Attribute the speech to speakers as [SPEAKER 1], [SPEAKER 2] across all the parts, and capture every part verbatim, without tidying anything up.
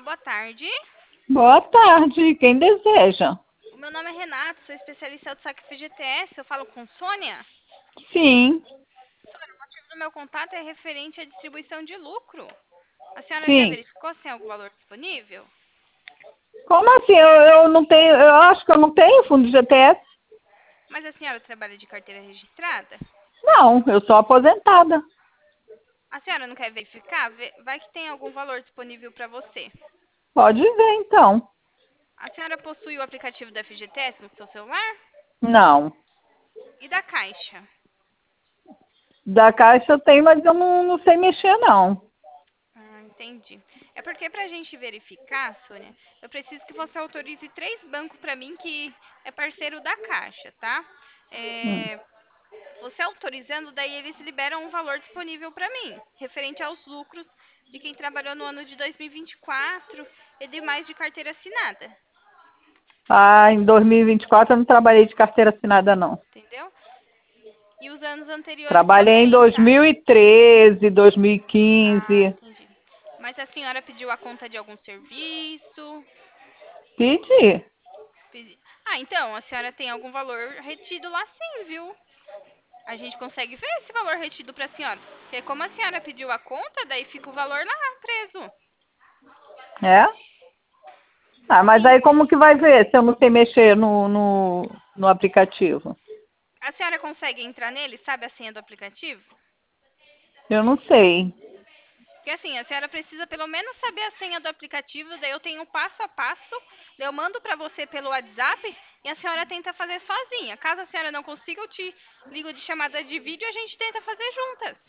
[SPEAKER 1] boa tarde.
[SPEAKER 2] Boa tarde, quem deseja?
[SPEAKER 1] O meu nome é Renato, sou especialista do saque F G T S. Eu falo com Sônia?
[SPEAKER 2] Sim,
[SPEAKER 1] Sônia, o motivo do meu contato é referente à distribuição de lucro. A senhora já
[SPEAKER 2] sim.
[SPEAKER 1] verificou se tem algum valor disponível?
[SPEAKER 2] Como assim? Eu, eu não tenho, eu acho que eu não tenho fundo de G T S.
[SPEAKER 1] Mas a senhora trabalha de carteira registrada?
[SPEAKER 2] Não, eu sou aposentada.
[SPEAKER 1] A senhora não quer verificar? Vê- Vai que tem algum valor disponível para você.
[SPEAKER 2] Pode ver então.
[SPEAKER 1] A senhora possui o aplicativo da F G T S no seu celular?
[SPEAKER 2] Não.
[SPEAKER 1] E da Caixa?
[SPEAKER 2] Da Caixa eu tenho, mas eu não, não sei mexer não.
[SPEAKER 1] Ah, entendi. É porque pra gente verificar, Sônia, eu preciso que você autorize três bancos pra mim que é parceiro da Caixa, tá?
[SPEAKER 2] Hum.
[SPEAKER 1] É, você autorizando, daí eles liberam um valor disponível pra mim, referente aos lucros de quem trabalhou no ano de dois mil e vinte e quatro e demais de carteira assinada,
[SPEAKER 2] Ah, em dois mil e vinte e quatro eu não trabalhei de carteira assinada não.
[SPEAKER 1] entendeu? E os anos anteriores
[SPEAKER 2] Trabalhei em
[SPEAKER 1] também, tá?
[SPEAKER 2] dois mil e treze,
[SPEAKER 1] Ah,
[SPEAKER 2] dois mil e quinze.
[SPEAKER 1] entendi. Mas a senhora pediu a conta de algum serviço?
[SPEAKER 2] Pedi.
[SPEAKER 1] Pedi- Ah, então, a senhora tem algum valor retido lá sim, viu? A gente consegue ver esse valor retido para a senhora. Porque como a senhora pediu a conta, daí fica o valor lá preso.
[SPEAKER 2] É? Ah, mas
[SPEAKER 1] Sim.
[SPEAKER 2] aí como que vai ver se eu não sei mexer no, no, no aplicativo?
[SPEAKER 1] A senhora consegue entrar nele, sabe a senha do aplicativo?
[SPEAKER 2] Eu não sei.
[SPEAKER 1] Porque assim, a senhora precisa pelo menos saber a senha do aplicativo, daí eu tenho um passo a passo, daí eu mando para você pelo WhatsApp e a senhora tenta fazer sozinha. Caso a senhora não consiga, eu te ligo de chamada de vídeo e a gente tenta fazer juntas.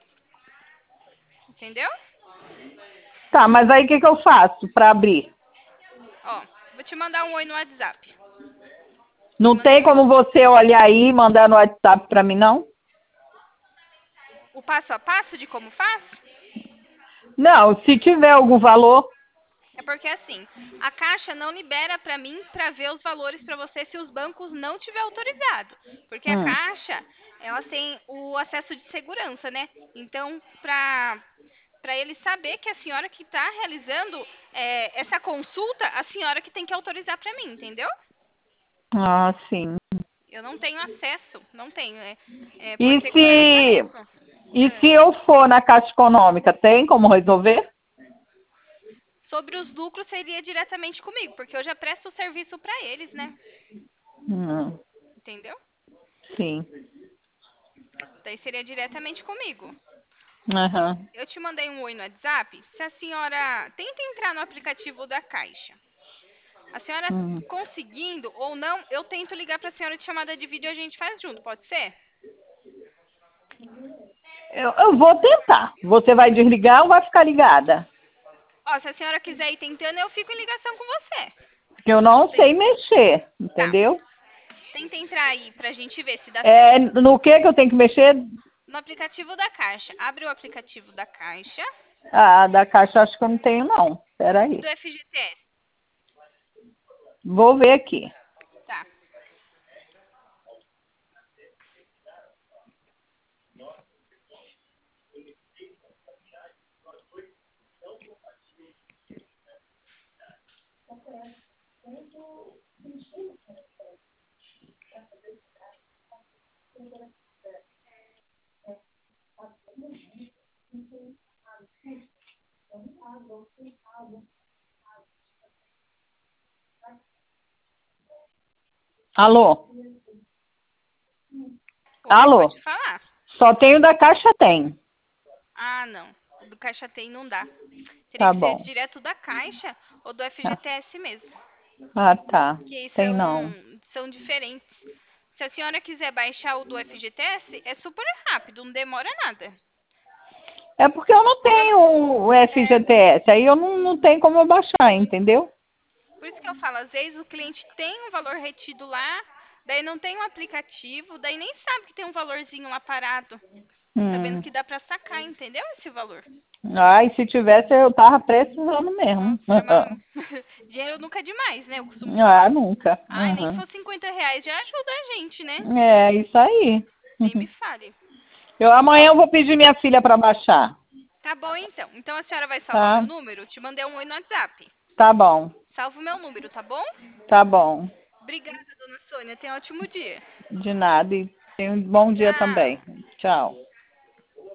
[SPEAKER 1] Entendeu?
[SPEAKER 2] Tá, mas aí o que, que eu faço para abrir?
[SPEAKER 1] Ó, vou te mandar um oi no WhatsApp. Te
[SPEAKER 2] Não
[SPEAKER 1] mandei
[SPEAKER 2] tem
[SPEAKER 1] um oi.
[SPEAKER 2] como você olhar aí e mandar no WhatsApp para mim, não?
[SPEAKER 1] O passo a passo de como faz?
[SPEAKER 2] Não, se tiver algum valor.
[SPEAKER 1] É porque assim, a Caixa não libera para mim para ver os valores para você se os bancos não tiver autorizado, porque a
[SPEAKER 2] Hum.
[SPEAKER 1] Caixa, ela tem o acesso de segurança, né? Então, para para ele saber que a senhora que está realizando é, essa consulta, a senhora que tem que autorizar para mim, entendeu?
[SPEAKER 2] Ah, sim.
[SPEAKER 1] Eu não tenho acesso, não tenho, é, é por
[SPEAKER 2] E
[SPEAKER 1] segurança
[SPEAKER 2] se,
[SPEAKER 1] mesmo.
[SPEAKER 2] e
[SPEAKER 1] É.
[SPEAKER 2] se eu for na Caixa Econômica, tem como resolver?
[SPEAKER 1] Sobre os lucros seria diretamente comigo, porque eu já presto o serviço para eles, né?
[SPEAKER 2] Hum,
[SPEAKER 1] Entendeu?
[SPEAKER 2] sim.
[SPEAKER 1] Daí seria diretamente comigo. Ó,
[SPEAKER 2] Aham.
[SPEAKER 1] eu te mandei um oi no WhatsApp. Se a senhora tenta entrar no aplicativo da Caixa, a senhora
[SPEAKER 2] Hum.
[SPEAKER 1] conseguindo ou não, eu tento ligar para a senhora de chamada de vídeo e a gente faz junto, pode ser?
[SPEAKER 2] Eu, eu vou tentar. Você vai desligar ou vai ficar ligada?
[SPEAKER 1] Ó, se a senhora quiser ir tentando, eu fico em ligação com você.
[SPEAKER 2] Porque eu não
[SPEAKER 1] Tem-
[SPEAKER 2] sei mexer,
[SPEAKER 1] Tá,
[SPEAKER 2] entendeu?
[SPEAKER 1] tenta entrar aí pra gente ver se dá
[SPEAKER 2] É,
[SPEAKER 1] certo.
[SPEAKER 2] no que que eu tenho que mexer?
[SPEAKER 1] No aplicativo da Caixa. Abre o aplicativo da Caixa
[SPEAKER 2] Ah, da Caixa acho que eu não tenho, não.
[SPEAKER 1] e
[SPEAKER 2] Peraí.
[SPEAKER 1] do F G T S.
[SPEAKER 2] Vou ver aqui.
[SPEAKER 1] Tá.
[SPEAKER 2] Alô?
[SPEAKER 1] Oi,
[SPEAKER 2] Alô?
[SPEAKER 1] pode falar.
[SPEAKER 2] Só tenho da Caixa, tem.
[SPEAKER 1] Ah, não. O do Caixa Tem não dá. Teria
[SPEAKER 2] Tá
[SPEAKER 1] que ser
[SPEAKER 2] bom.
[SPEAKER 1] direto da Caixa ou do
[SPEAKER 2] Ah,
[SPEAKER 1] F G T S mesmo.
[SPEAKER 2] ah, tá.
[SPEAKER 1] Que
[SPEAKER 2] Tem não.
[SPEAKER 1] são, são diferentes. Se a senhora quiser baixar o do F G T S, é super rápido, não demora nada.
[SPEAKER 2] É porque eu não
[SPEAKER 1] Como-
[SPEAKER 2] tenho o
[SPEAKER 1] é,
[SPEAKER 2] F G T S, aí eu não, não tenho como eu baixar, entendeu?
[SPEAKER 1] por isso que eu falo, às vezes o cliente tem um valor retido lá, daí não tem um aplicativo, daí nem sabe que tem um valorzinho lá parado, sabendo
[SPEAKER 2] Hum.
[SPEAKER 1] que dá pra sacar, entendeu? Esse valor.
[SPEAKER 2] Ai, se tivesse, eu tava precisando mesmo.
[SPEAKER 1] Nossa, mas dinheiro nunca é demais, né? Eu costumo
[SPEAKER 2] Ah,
[SPEAKER 1] falar.
[SPEAKER 2] nunca.
[SPEAKER 1] Ai, nem que
[SPEAKER 2] Uhum.
[SPEAKER 1] for cinquenta reais já ajuda a gente, né?
[SPEAKER 2] É, isso aí.
[SPEAKER 1] Nem me fale.
[SPEAKER 2] Eu,
[SPEAKER 1] Ó,
[SPEAKER 2] amanhã eu vou pedir minha filha para baixar.
[SPEAKER 1] Tá bom, então. Então a senhora vai salvar
[SPEAKER 2] Tá?
[SPEAKER 1] meu número? Te mandei um oi no WhatsApp.
[SPEAKER 2] Tá bom.
[SPEAKER 1] Salva o meu número, tá bom?
[SPEAKER 2] Tá bom.
[SPEAKER 1] Obrigada, dona Sônia. Tenha um ótimo dia.
[SPEAKER 2] De nada. E tenha um bom dia
[SPEAKER 1] Tchau.
[SPEAKER 2] também. Tchau.